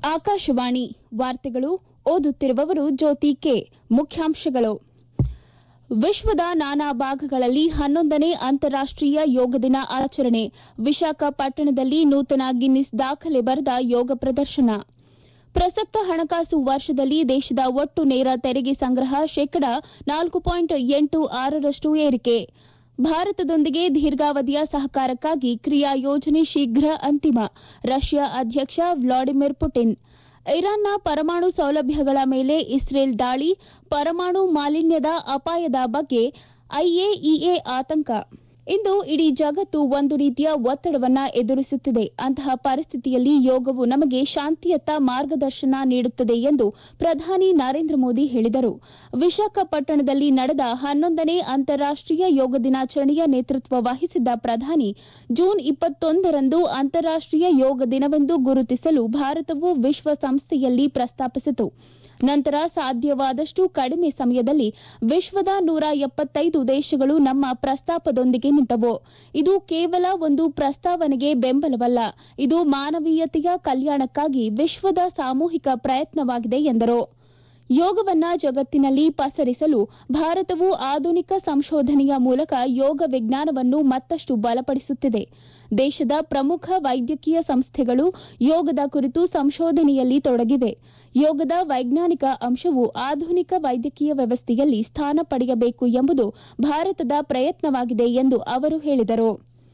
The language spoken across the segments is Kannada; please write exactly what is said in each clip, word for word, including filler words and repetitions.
ಆಕಾಶವಾಣಿ ವಾರ್ತೆಗಳು ಓದುತ್ತಿರುವವರು ಜ್ಯೋತಿ ಕೆ. ಮುಖ್ಯಾಂಶಗಳು. ವಿಶ್ವದ ನಾನಾ ಭಾಗಗಳಲ್ಲಿ ಹನ್ನೊಂದನೇ ಅಂತಾರಾಷ್ಟೀಯ ಯೋಗ ದಿನ ಆಚರಣೆ. ವಿಶಾಖಪಟ್ಟಣದಲ್ಲಿ ನೂತನ ಗಿನ್ನಿಸ್ ದಾಖಲೆ ಬರೆದ ಯೋಗ ಪ್ರದರ್ಶನ. ಪ್ರಸಕ್ತ ಹಣಕಾಸು ವರ್ಷದಲ್ಲಿ ದೇಶದ ಒಟ್ಟು ನೇರ ತೆರಿಗೆ ಸಂಗ್ರಹ ಶೇಕಡ ನಾಲ್ಕು ಪಾಯಿಂಟ್ ಎಂಟು ಆರರಷ್ಟು ಏರಿಕೆ. ಭಾರತದೊಂದಿಗೆ ದೀರ್ಘಾವಧಿಯ ಸಹಕಾರಕ್ಕಾಗಿ ಕ್ರಿಯಾ ಯೋಜನೆ ಶೀಘ್ರ ಅಂತಿಮ. ರಷ್ಯಾ ಅಧ್ಯಕ್ಷ ವ್ಲಾಡಿಮಿರ್ ಪುಟಿನ್. ಇರಾನ್ನ ಪರಮಾಣು ಸೌಲಭ್ಯಗಳ ಮೇಲೆ ಇಸ್ರೇಲ್ ದಾಳಿ. ಪರಮಾಣು ಮಾಲಿನ್ಯದ ಅಪಾಯದ ಬಗ್ಗೆ ಐಎಇಎ ಆತಂಕ. ಇಂದು ಇಡೀ ಜಗತ್ತು ಒಂದು ರೀತಿಯ ಒತ್ತಡವನ್ನು ಎದುರಿಸುತ್ತಿದೆ. ಅಂತಹ ಪರಿಸ್ಥಿತಿಯಲ್ಲಿ ಯೋಗವು ನಮಗೆ ಶಾಂತಿಯತ್ತ ಮಾರ್ಗದರ್ಶನ ನೀಡುತ್ತದೆ ಎಂದು ಪ್ರಧಾನಿ ನರೇಂದ್ರ ಮೋದಿ ಹೇಳಿದರು. ವಿಶಾಖಪಟ್ಟಣದಲ್ಲಿ ನಡೆದ ಹನ್ನೊಂದನೇ ಅಂತಾರಾಷ್ಟೀಯ ಯೋಗ ದಿನಾಚರಣೆಯ ನೇತೃತ್ವ ವಹಿಸಿದ್ದ ಪ್ರಧಾನಿ ಜೂನ್ ಇಪ್ಪತ್ತೊಂದರಂದು ಅಂತಾರಾಷ್ಟೀಯ ಯೋಗ ದಿನವೆಂದು ಗುರುತಿಸಲು ಭಾರತವು ವಿಶ್ವಸಂಸ್ಥೆಯಲ್ಲಿ ಪ್ರಸ್ತಾಪಿಸಿತು. ನಂತರ ಸಾಧ್ಯವಾದಷ್ಟು ಕಡಿಮೆ ಸಮಯದಲ್ಲಿ ವಿಶ್ವದ ನೂರ ಎಪ್ಪತ್ತೈದು ದೇಶಗಳು ನಮ್ಮ ಪ್ರಸ್ತಾಪದೊಂದಿಗೆ ನಿಂತವು. ಇದು ಕೇವಲ ಒಂದು ಪ್ರಸ್ತಾವನೆಗೆ ಬೆಂಬಲವಲ್ಲ, ಇದು ಮಾನವೀಯತೆಯ ಕಲ್ಯಾಣಕ್ಕಾಗಿ ವಿಶ್ವದ ಸಾಮೂಹಿಕ ಪ್ರಯತ್ನವಾಗಿದೆ ಎಂದರು. ಯೋಗವನ್ನ ಜಗತ್ತಿನಲ್ಲಿ ಪಸರಿಸಲು ಭಾರತವು ಆಧುನಿಕ ಸಂಶೋಧನೆಯ ಮೂಲಕ ಯೋಗ ವಿಜ್ಞಾನವನ್ನು ಮತ್ತಷ್ಟು ಬಲಪಡಿಸುತ್ತಿದೆ. ದೇಶದ ಪ್ರಮುಖ ವೈದ್ಯಕೀಯ ಸಂಸ್ಥೆಗಳು ಯೋಗದ ಕುರಿತು ಸಂಶೋಧನೆಯಲ್ಲಿ ತೊಡಗಿವೆ. ಯೋಗದ ವೈಜ್ಞಾನಿಕ ಅಂಶವು ಆಧುನಿಕ ವೈದ್ಯಕೀಯ ವ್ಯವಸ್ಥೆಯಲ್ಲಿ ಸ್ಥಾನ ಪಡೆಯಬೇಕು ಎಂಬುದು ಭಾರತದ ಪ್ರಯತ್ನವಾಗಿದೆ ಎಂದು ಅವರು ಹೇಳಿದರು.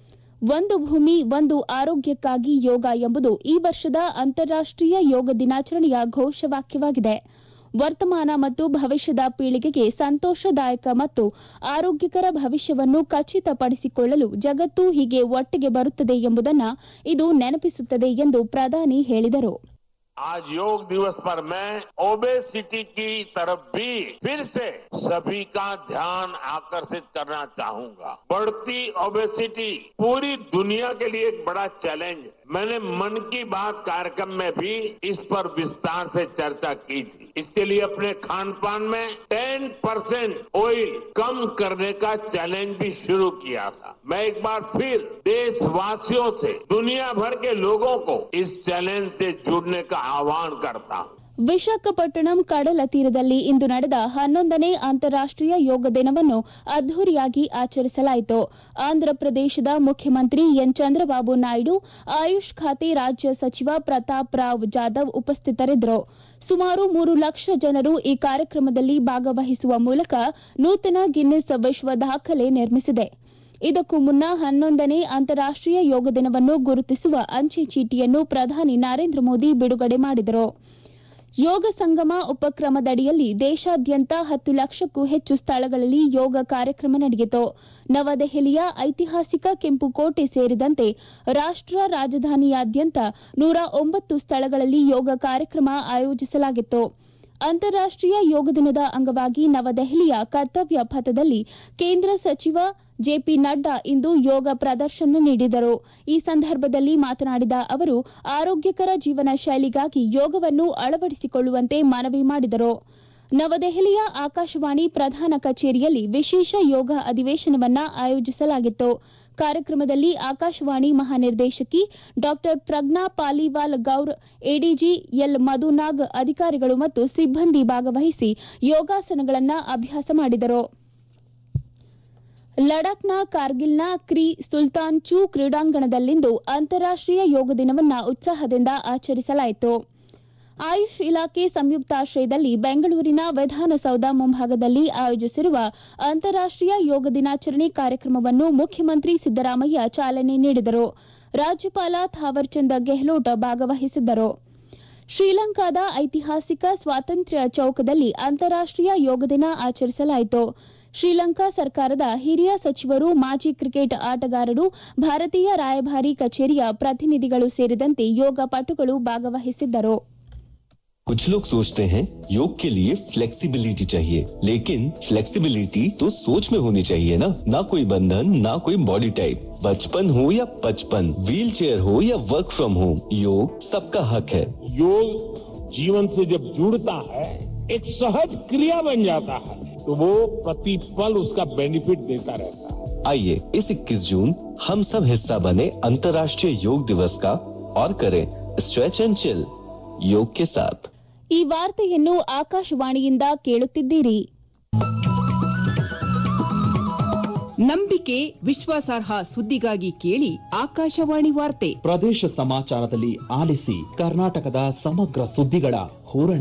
ಒಂದು ಭೂಮಿ ಒಂದು ಆರೋಗ್ಯಕ್ಕಾಗಿ ಯೋಗ ಎಂಬುದು ಈ ವರ್ಷದ ಅಂತಾರಾಷ್ಟೀಯ ಯೋಗ ದಿನಾಚರಣೆಯ ಘೋಷವಾಕ್ಯವಾಗಿದೆ. ವರ್ತಮಾನ ಮತ್ತು ಭವಿಷ್ಯದ ಪೀಳಿಗೆಗೆ ಸಂತೋಷದಾಯಕ ಮತ್ತು ಆರೋಗ್ಯಕರ ಭವಿಷ್ಯವನ್ನು ಖಚಿತಪಡಿಸಿಕೊಳ್ಳಲು ಜಗತ್ತು ಹೀಗೆ ಒಟ್ಟಿಗೆ ಬರುತ್ತದೆ ಎಂಬುದನ್ನು ಇದು ನೆನಪಿಸುತ್ತದೆ ಎಂದು ಪ್ರಧಾನಿ ಹೇಳಿದರು. आज योग दिवस पर मैं ओबेसिटी की तरफ भी फिर से सभी का ध्यान आकर्षित करना चाहूंगा. बढ़ती ओबेसिटी पूरी दुनिया के लिए एक बड़ा चैलेंज है. मैंने मन की बात कार्यक्रम में भी इस पर विस्तार से चर्चा की थी. इसके लिए अपने खान पान में दस परसेंट ऑयल कम करने का चैलेंज भी शुरू किया था. मैं एक बार फिर देशवासियों से दुनिया भर के लोगों को इस चैलेंज से जुड़ने का आह्वान करता हूं. ವಿಶಾಖಪಟ್ಟಣಂ ಕಡಲ ತೀರದಲ್ಲಿ ಇಂದು ನಡೆದ ಹನ್ನೊಂದನೇ ಅಂತಾರಾಷ್ಟೀಯ ಯೋಗ ದಿನವನ್ನು ಅದ್ದೂರಿಯಾಗಿ ಆಚರಿಸಲಾಯಿತು. ಆಂಧ್ರಪ್ರದೇಶದ ಮುಖ್ಯಮಂತ್ರಿ ಎನ್ ಚಂದ್ರಬಾಬು ನಾಯ್ಡು, ಆಯುಷ್ ಖಾತೆ ರಾಜ್ಯ ಸಚಿವ ಪ್ರತಾಪ್ ರಾವ್ ಜಾಧವ್ ಉಪಸ್ಥಿತರಿದ್ದರು. ಸುಮಾರು ಮೂರು ಲಕ್ಷ ಜನರು ಈ ಕಾರ್ಯಕ್ರಮದಲ್ಲಿ ಭಾಗವಹಿಸುವ ಮೂಲಕ ನೂತನ ಗಿನ್ನಿಸ್ ವಿಶ್ವ ದಾಖಲೆ ನಿರ್ಮಿಸಿದೆ. ಇದಕ್ಕೂ ಮುನ್ನ ಹನ್ನೊಂದನೇ ಅಂತಾರಾಷ್ಟೀಯ ಯೋಗ ದಿನವನ್ನು ಗುರುತಿಸುವ ಅಂಚೆ ಚೀಟಿಯನ್ನು ಪ್ರಧಾನಿ ನರೇಂದ್ರ ಮೋದಿ ಬಿಡುಗಡೆ ಮಾಡಿದರು. ಯೋಗ ಸಂಗಮ ಉಪಕ್ರಮದಡಿಯಲ್ಲಿ ದೇಶಾದ್ಯಂತ ಹತ್ತು ಲಕ್ಷಕ್ಕೂ ಹೆಚ್ಚು ಸ್ಥಳಗಳಲ್ಲಿ ಯೋಗ ಕಾರ್ಯಕ್ರಮ ನಡೆಯಿತು. ನವದೆಹಲಿಯ ಐತಿಹಾಸಿಕ ಕೆಂಪುಕೋಟೆ ಸೇರಿದಂತೆ ರಾಷ್ಟ ರಾಜಧಾನಿಯಾದ್ಯಂತ ನೂರ ಒಂಬತ್ತು ಸ್ಥಳಗಳಲ್ಲಿ ಯೋಗ ಕಾರ್ಯಕ್ರಮ ಆಯೋಜಿಸಲಾಗಿತ್ತು. ಅಂತಾರಾಷ್ಟೀಯ ಯೋಗ ದಿನದ ಅಂಗವಾಗಿ ನವದೆಹಲಿಯ ಕರ್ತವ್ಯ ಪಥದಲ್ಲಿ ಕೇಂದ್ರ ಸಚಿವ ಜೆಪಿ ನಡ್ಡಾ ಇಂದು ಯೋಗ ಪ್ರದರ್ಶನ ನೀಡಿದರು. ಈ ಸಂದರ್ಭದಲ್ಲಿ ಮಾತನಾಡಿದ ಅವರು, ಆರೋಗ್ಯಕರ ಜೀವನ ಶೈಲಿಗಾಗಿ ಯೋಗವನ್ನು ಅಳವಡಿಸಿಕೊಳ್ಳುವಂತೆ ಮನವಿ ಮಾಡಿದರು. ನವದೆಹಲಿಯ ಆಕಾಶವಾಣಿ ಪ್ರಧಾನ ಕಚೇರಿಯಲ್ಲಿ ವಿಶೇಷ ಯೋಗ ಅಧಿವೇಶನವನ್ನು ಆಯೋಜಿಸಲಾಗಿತ್ತು. ಕಾರ್ಯಕ್ರಮದಲ್ಲಿ ಆಕಾಶವಾಣಿ ಮಹಾನಿರ್ದೇಶಕಿ ಡಾ ಪ್ರಜ್ಞಾ ಪಾಲಿವಾಲ್ ಗೌರ್, ಎಡಿಜಿ ಎಲ್ ಮಧುನಾಗ್, ಅಧಿಕಾರಿಗಳು ಮತ್ತು ಸಿಬ್ಬಂದಿ ಭಾಗವಹಿಸಿ ಯೋಗಾಸನಗಳನ್ನು ಅಭ್ಯಾಸ ಮಾಡಿದರು. ಲಡಾಖ್ನ ಕಾರ್ಗಿಲ್ನ ಕ್ರಿ ಸುಲ್ತಾನ್ ಚೂ ಕ್ರೀಡಾಂಗಣದಲ್ಲಿಂದು ಅಂತಾರಾಷ್ಟೀಯ ಯೋಗ ದಿನವನ್ನು ಉತ್ಸಾಹದಿಂದ ಆಚರಿಸಲಾಯಿತು. ಆಯುಷ್ ಇಲಾಖೆ ಸಂಯುಕ್ತಾಶ್ರಯದಲ್ಲಿ ಬೆಂಗಳೂರಿನ ವಿಧಾನಸೌಧ ಮುಂಭಾಗದಲ್ಲಿ ಆಯೋಜಿಸಿರುವ ಅಂತಾರಾಷ್ಟೀಯ ಯೋಗ ದಿನಾಚರಣೆ ಕಾರ್ಯಕ್ರಮವನ್ನು ಮುಖ್ಯಮಂತ್ರಿ ಸಿದ್ದರಾಮಯ್ಯ ಚಾಲನೆ ನೀಡಿದರು. ರಾಜ್ಯಪಾಲ ಥಾವರ್ಚಂದ್ ಗೆಹ್ಲೋಟ್ ಭಾಗವಹಿಸಿದ್ದರು. ಶ್ರೀಲಂಕಾದ ಐತಿಹಾಸಿಕ ಸ್ವಾತಂತ್ರ್ಯ ಚೌಕದಲ್ಲಿ ಅಂತಾರಾಷ್ಟೀಯ ಯೋಗ ದಿನ ಆಚರಿಸಲಾಯಿತು. ಶ್ರೀಲಂಕಾ ಸರ್ಕಾರದ ಹಿರಿಯ ಸಚಿವರು, ಮಾಜಿ ಕ್ರಿಕೆಟ್ ಆಟಗಾರರು, ಭಾರತೀಯ ರಾಯಭಾರಿ ಕಚೇರಿಯ ಪ್ರತಿನಿಧಿಗಳು ಸೇರಿದಂತೆ ಯೋಗ ಪಟುಗಳು ಭಾಗವಹಿಸಿದ್ದರು. कुछ लोग सोचते हैं योग के लिए फ्लेक्सिबिलिटी चाहिए, लेकिन फ्लेक्सिबिलिटी तो सोच में होनी चाहिए ना. ना कोई बंधन, ना कोई बॉडी टाइप. बचपन हो या पचपन, व्हील चेयर हो या वर्क फ्रॉम होम, योग सबका हक है. योग जीवन से जब जुड़ता है, एक सहज क्रिया बन जाता है, तो वो प्रतिपल उसका बेनिफिट देता रहता है. आइए इस इक्कीस जून हम सब हिस्सा बने अंतर्राष्ट्रीय योग दिवस का और करें स्ट्रेच एंड चिल. योग के साथ। ಈ ವಾರ್ತೆಯನ್ನು ಆಕಾಶವಾಣಿಯಿಂದ ಕೇಳುತ್ತಿದ್ದೀರಿ. ನಂಬಿಕೆ ವಿಶ್ವಾಸಾರ್ಹ ಸುದ್ದಿಗಾಗಿ ಕೇಳಿ ಆಕಾಶವಾಣಿ ವಾರ್ತೆ. ಪ್ರದೇಶ ಸಮಾಚಾರದಲ್ಲಿ ಆಲಿಸಿ ಕರ್ನಾಟಕದ ಸಮಗ್ರ ಸುದ್ದಿಗಳ ಹೂರಣ.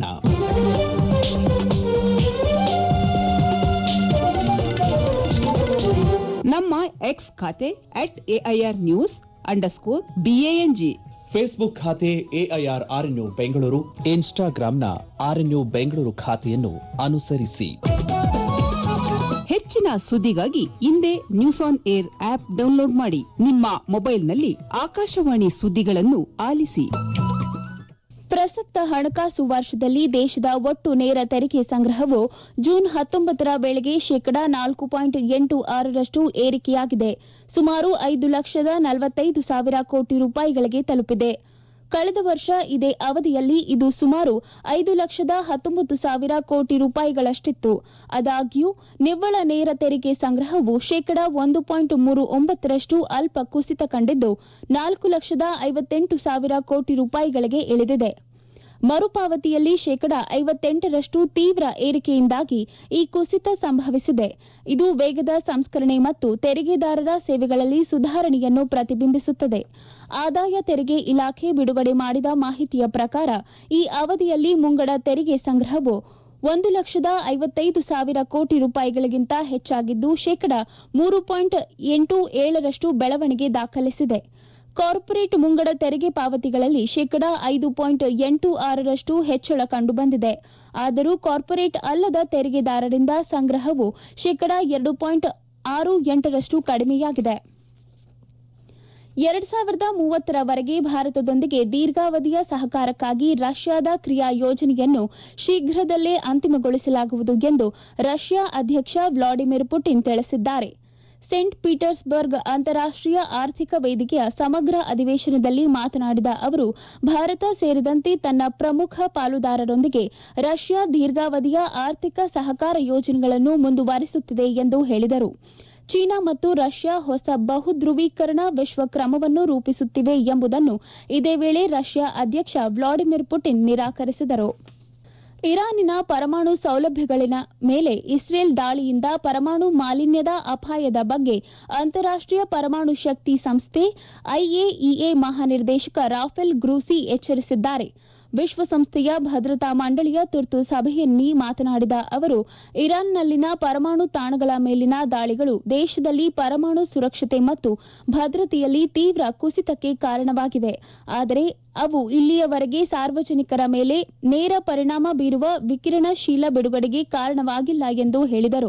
ನಮ್ಮ ಎಕ್ಸ್ ಖಾತೆ at AIR news underscore BANG, Facebook ಖಾತೆ ಎಐಆರ್ ಆರ್ಎನ್ಯು ಬೆಂಗಳೂರು, ಇನ್ಸ್ಟಾಗ್ರಾಂನ ಆರ್ಎನ್ಯು ಬೆಂಗಳೂರು ಖಾತೆಯನ್ನು ಅನುಸರಿಸಿ. ಹೆಚ್ಚಿನ ಸುದ್ದಿಗಾಗಿ ಹಿಂದೆ news on air app download ಮಾಡಿ. ನಿಮ್ಮ ಮೊಬೈಲ್ನಲ್ಲಿ ಆಕಾಶವಾಣಿ ಸುದ್ದಿಗಳನ್ನು ಆಲಿಸಿ. ಪ್ರಸಕ್ತ ಹಣಕಾಸು ವರ್ಷದಲ್ಲಿ ದೇಶದ ಒಟ್ಟು ನೇರ ತೆರಿಗೆ ಸಂಗ್ರಹವು ಜೂನ್ ಹತ್ತೊಂಬತ್ತರ ವೇಳೆಗೆ ಶೇಕಡಾ ನಾಲ್ಕು ಪಾಯಿಂಟ್ ಎಂಟು ಆರರಷ್ಟು ಏರಿಕೆಯಾಗಿದೆ. ಸುಮಾರು ಐದು ಲಕ್ಷದ ನಲವತ್ತೈದು ಸಾವಿರ ಕೋಟಿ ರೂಪಾಯಿಗಳಿಗೆ ತಲುಪಿದೆ. ಕಳೆದ ವರ್ಷ ಇದೇ ಅವಧಿಯಲ್ಲಿ ಇದು ಸುಮಾರು ಐದು ಲಕ್ಷದ ಹತ್ತೊಂಬತ್ತು ಸಾವಿರ ಕೋಟಿ ರೂಪಾಯಿಗಳಷ್ಟಿತ್ತು. ಆದಾಗ್ಯೂ ನಿವ್ವಳ ನೇರ ತೆರಿಗೆ ಸಂಗ್ರಹವು ಶೇಕಡಾ ಒಂದು ಪಾಯಿಂಟ್ ಮೂರು ಒಂಬತ್ತರಷ್ಟು ಅಲ್ಪ ಕುಸಿತ ಕಂಡಿದ್ದು ನಾಲ್ಕು ಲಕ್ಷದ ಐವತ್ತೆಂಟು ಸಾವಿರ ಕೋಟಿ ರೂಪಾಯಿಗಳಿಗೆ ಇಳಿದಿದೆ. ಮರುಪಾವತಿಯಲ್ಲಿ ಶೇಕಡಾ ಐವತ್ತೆಂಟರಷ್ಟು ತೀವ್ರ ಏರಿಕೆಯಿಂದಾಗಿ ಈ ಕುಸಿತ ಸಂಭವಿಸಿದೆ. ಇದು ವೇಗದ ಸಂಸ್ಕರಣೆ ಮತ್ತು ತೆರಿಗೆದಾರರ ಸೇವೆಗಳಲ್ಲಿ ಸುಧಾರಣೆಯನ್ನು ಪ್ರತಿಬಿಂಬಿಸುತ್ತದೆ. ಆದಾಯ ತೆರಿಗೆ ಇಲಾಖೆ ಬಿಡುಗಡೆ ಮಾಡಿದ ಮಾಹಿತಿಯ ಪ್ರಕಾರ ಈ ಅವಧಿಯಲ್ಲಿ ಮುಂಗಡ ತೆರಿಗೆ ಸಂಗ್ರಹವು ಒಂದು ಲಕ್ಷದ ಐವತ್ತೈದು ಸಾವಿರ ಕೋಟಿ ರೂಪಾಯಿಗಳಿಗಿಂತ ಹೆಚ್ಚಾಗಿದ್ದು ಶೇಕಡಾ ಮೂರು ಪಾಯಿಂಟ್ ಎಂಟು ಏಳರಷ್ಟು ಬೆಳವಣಿಗೆ ದಾಖಲಿಸಿದೆ. ಕಾರ್ಪೊರೇಟ್ ಮುಂಗಡ ತೆರಿಗೆ ಪಾವತಿಗಳಲ್ಲಿ ಶೇಕಡಾ ಐದು ಪಾಯಿಂಟ್ ಎಂಟು ಆರರಷ್ಟು ಹೆಚ್ಚಳ ಕಂಡುಬಂದಿದೆ. ಆದರೂ ಕಾರ್ಪೊರೇಟ್ ಅಲ್ಲದ ತೆರಿಗೆದಾರರಿಂದ ಸಂಗ್ರಹವು ಶೇಕಡಾ ಎರಡು ಪಾಯಿಂಟ್ ಆರು ಎಂಟರಷ್ಟು ಕಡಿಮೆಯಾಗಿದೆ. ಎರಡು ಸಾವಿರದ ಮೂವತ್ತರವರೆಗೆ ಭಾರತದೊಂದಿಗೆ ದೀರ್ಘಾವಧಿಯ ಸಹಕಾರಕ್ಕಾಗಿ ರಷ್ಯಾದ ಕ್ರಿಯಾ ಯೋಜನೆಯನ್ನು ಶೀಘ್ರದಲ್ಲೇ ಅಂತಿಮಗೊಳಿಸಲಾಗುವುದು ಎಂದು ರಷ್ಯಾ ಅಧ್ಯಕ್ಷ ವ್ಲಾಡಿಮಿರ್ ಪುಟಿನ್ ತಿಳಿಸಿದ್ದಾರೆ. ಸೇಂಟ್ ಪೀಟರ್ಸ್ಬರ್ಗ್ ಅಂತಾರಾಷ್ಟೀಯ ಆರ್ಥಿಕ ವೇದಿಕೆಯ ಸಮಗ್ರ ಅಧಿವೇಶನದಲ್ಲಿ ಮಾತನಾಡಿದ ಅವರು, ಭಾರತ ಸೇರಿದಂತೆ ತನ್ನ ಪ್ರಮುಖ ಪಾಲುದಾರರೊಂದಿಗೆ ರಷ್ಯಾ ದೀರ್ಘಾವಧಿಯ ಆರ್ಥಿಕ ಸಹಕಾರ ಯೋಜನೆಗಳನ್ನು ಮುಂದುವರಿಸುತ್ತಿದೆ ಎಂದು ಹೇಳಿದರು. ಚೀನಾ ಮತ್ತು ರಷ್ಯಾ ಹೊಸ ಬಹುಧ್ರುವೀಕರಣ ವಿಶ್ವಕ್ರಮವನ್ನು ರೂಪಿಸುತ್ತಿವೆ ಎಂಬುದನ್ನು ಇದೇ ವೇಳೆ ರಷ್ಯಾ ಅಧ್ಯಕ್ಷ ವ್ಲಾಡಿಮಿರ್ ಪುಟಿನ್ ನಿರಾಕರಿಸಿದರು. ಇರಾನಿನ ಪರಮಾಣು ಸೌಲಭ್ಯಗಳ ಮೇಲೆ ಇಸ್ರೇಲ್ ದಾಳಿಯಿಂದ ಪರಮಾಣು ಮಾಲಿನ್ಯದ ಅಪಾಯದ ಬಗ್ಗೆ ಅಂತಾರಾಷ್ಟೀಯ ಪರಮಾಣು ಶಕ್ತಿ ಸಂಸ್ಥೆ ಐಎಇಎ ಮಹಾನಿರ್ದೇಶಕ ರಾಫೆಲ್ ಗ್ರೂಸಿ ಎಚ್ಚರಿಸಿದ್ದಾರೆ. ವಿಶ್ವಸಂಸ್ಥೆಯ ಭದ್ರತಾ ಮಂಡಳಿಯ ತುರ್ತು ಸಭೆಯಲ್ಲಿ ಮಾತನಾಡಿದ ಅವರು, ಇರಾನ್ನಲ್ಲಿನ ಪರಮಾಣು ತಾಣಗಳ ಮೇಲಿನ ದಾಳಿಗಳು ದೇಶದಲ್ಲಿ ಪರಮಾಣು ಸುರಕ್ಷತೆ ಮತ್ತು ಭದ್ರತೆಯಲ್ಲಿ ತೀವ್ರ ಕುಸಿತಕ್ಕೆ ಕಾರಣವಾಗಿವೆ. ಆದರೆ ಅವು ಇಲ್ಲಿಯವರೆಗೆ ಸಾರ್ವಜನಿಕರ ಮೇಲೆ ನೇರ ಪರಿಣಾಮ ಬೀರುವ ವಿಕಿರಣಶೀಲ ಬಿಡುಗಡೆಗೆ ಕಾರಣವಾಗಿಲ್ಲ ಎಂದು ಹೇಳಿದರು.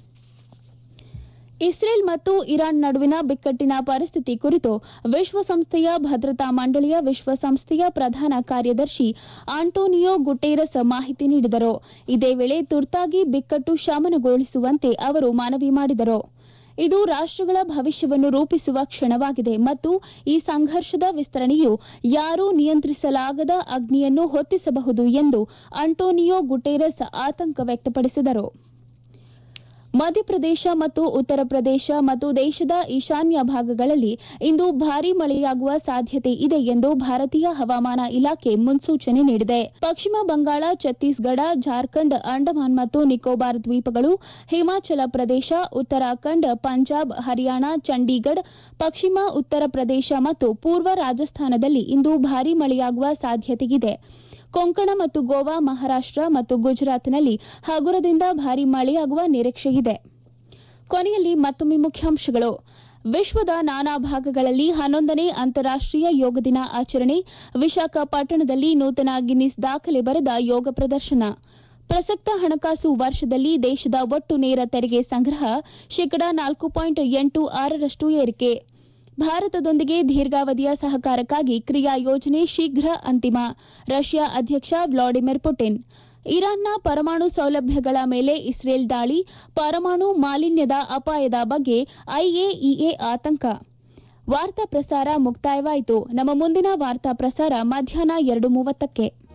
ಇಸ್ರೇಲ್ ಮತ್ತು ಇರಾನ್ ನಡುವಿನ ಬಿಕ್ಕಟ್ಟಿನ ಪರಿಸ್ಥಿತಿ ಕುರಿತು ವಿಶ್ವಸಂಸ್ಥೆಯ ಭದ್ರತಾ ಮಂಡಳಿಯ ವಿಶ್ವಸಂಸ್ಥೆಯ ಪ್ರಧಾನ ಕಾರ್ಯದರ್ಶಿ ಆಂಟೋನಿಯೋ ಗುಟೆರಸ್ ಮಾಹಿತಿ ನೀಡಿದರು. ಇದೇ ವೇಳೆ ತುರ್ತಾಗಿ ಬಿಕ್ಕಟ್ಟು ಶಮನಗೊಳಿಸುವಂತೆ ಅವರು ಮನವಿ ಮಾಡಿದರು. ಇದು ರಾಷ್ಟಗಳ ಭವಿಷ್ಯವನ್ನು ರೂಪಿಸುವ ಕ್ಷಣವಾಗಿದೆ ಮತ್ತು ಈ ಸಂಘರ್ಷದ ವಿಸ್ತರಣೆಯು ಯಾರೂ ನಿಯಂತ್ರಿಸಲಾಗದ ಅಗ್ನಿಯನ್ನು ಹೊತ್ತಿಸಬಹುದು ಎಂದು ಆಂಟೋನಿಯೋ ಗುಟೆರಸ್ ಆತಂಕ ವ್ಯಕ್ತಪಡಿಸಿದರು. ಮಧ್ಯಪ್ರದೇಶ ಮತ್ತು ಉತ್ತರ ಪ್ರದೇಶ ಮತ್ತು ದೇಶದ ಈಶಾನ್ಯ ಭಾಗಗಳಲ್ಲಿ ಇಂದು ಭಾರೀ ಮಳೆಯಾಗುವ ಸಾಧ್ಯತೆ ಇದೆ ಎಂದು ಭಾರತೀಯ ಹವಾಮಾನ ಇಲಾಖೆ ಮುನ್ಸೂಚನೆ ನೀಡಿದೆ. ಪಶ್ಚಿಮ ಬಂಗಾಳ, ಛತ್ತೀಸ್ಗಢ, ಜಾರ್ಖಂಡ್, ಅಂಡಮಾನ್ ಮತ್ತು ನಿಕೋಬಾರ್ ದ್ವೀಪಗಳು, ಹಿಮಾಚಲ ಪ್ರದೇಶ, ಉತ್ತರಾಖಂಡ್, ಪಂಜಾಬ್, ಹರಿಯಾಣ, ಚಂಡೀಗಢ, ಪಶ್ಚಿಮ ಉತ್ತರ ಪ್ರದೇಶ ಮತ್ತು ಪೂರ್ವ ರಾಜಸ್ಥಾನದಲ್ಲಿ ಇಂದು ಭಾರೀ ಮಳೆಯಾಗುವ ಸಾಧ್ಯತೆಯಿದೆ. ಕೊಂಕಣ ಮತ್ತು ಗೋವಾ, ಮಹಾರಾಷ್ಟ ಮತ್ತು ಗುಜರಾತ್ನಲ್ಲಿ ಹಗುರದಿಂದ ಭಾರೀ ಮಳೆಯಾಗುವ ನಿರೀಕ್ಷೆಯಿದೆ. ಕೊನೆಯಲ್ಲಿ ಮತ್ತೊಮ್ಮೆ ಮುಖ್ಯಾಂಶಗಳು. ವಿಶ್ವದ ನಾನಾ ಭಾಗಗಳಲ್ಲಿ ಹನ್ನೊಂದನೇ ಅಂತಾರಾಷ್ಟೀಯ ಯೋಗ ದಿನ ಆಚರಣೆ. ವಿಶಾಖಪಟ್ಟಣದಲ್ಲಿ ನೂತನ ಗಿನ್ನಿಸ್ ದಾಖಲೆ ಬರೆದ ಯೋಗ ಪ್ರದರ್ಶನ. ಪ್ರಸಕ್ತ ಹಣಕಾಸು ವರ್ಷದಲ್ಲಿ ದೇಶದ ಒಟ್ಟು ನೇರ ತೆರಿಗೆ ಸಂಗ್ರಹ ಶೇಕಡಾ ನಾಲ್ಕು ಪಾಯಿಂಟ್ ಎಂಟು ಆರರಷ್ಟು ಏರಿಕೆ. ಭಾರತದೊಂದಿಗೆ ದೀರ್ಘಾವಧಿಯ ಸಹಕಾರಕ್ಕಾಗಿ ಕ್ರಿಯಾ ಯೋಜನೆ ಶೀಘ್ರ ಅಂತಿಮ. ರಷ್ಯಾ ಅಧ್ಯಕ್ಷ ವ್ಲಾಡಿಮಿರ್ ಪುಟಿನ್. ಇರಾನ್ನ ಪರಮಾಣು ಸೌಲಭ್ಯಗಳ ಮೇಲೆ ಇಸ್ರೇಲ್ ದಾಳಿ, ಪರಮಾಣು ಮಾಲಿನ್ಯದ ಅಪಾಯದ ಬಗ್ಗೆ ಐಎಇಎ ಆತಂಕ. ವಾರ್ತಾ ಪ್ರಸಾರ ಮುಕ್ತಾಯವಾಯಿತು. ನಮ್ಮ ಮುಂದಿನ ವಾರ್ತಾ ಪ್ರಸಾರ ಮಧ್ಯಾಹ್ನ ಎರಡು ಮೂವತ್ತಕ್ಕೆ.